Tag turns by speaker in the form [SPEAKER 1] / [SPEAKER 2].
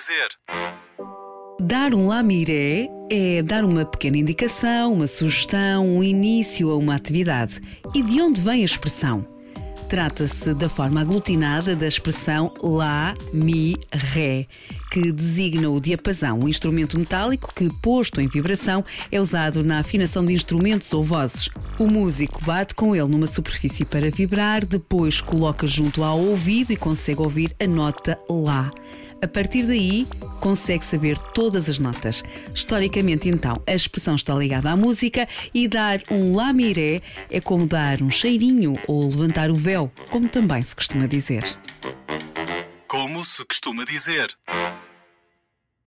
[SPEAKER 1] dizer.
[SPEAKER 2] Dar um lamiré é dar uma pequena indicação, uma sugestão, um início a uma atividade. E de onde vem a expressão? Trata-se da forma aglutinada da expressão lá, mi, ré, que designa o diapasão, um instrumento metálico que, posto em vibração, é usado na afinação de instrumentos ou vozes. O músico bate com ele numa superfície para vibrar, depois coloca junto ao ouvido e consegue ouvir a nota lá. A partir daí, consegue saber todas as notas. Historicamente, então, a expressão está ligada à música e dar um lamiré é como dar um cheirinho ou levantar o véu, como também se costuma dizer.
[SPEAKER 1] Como se costuma dizer.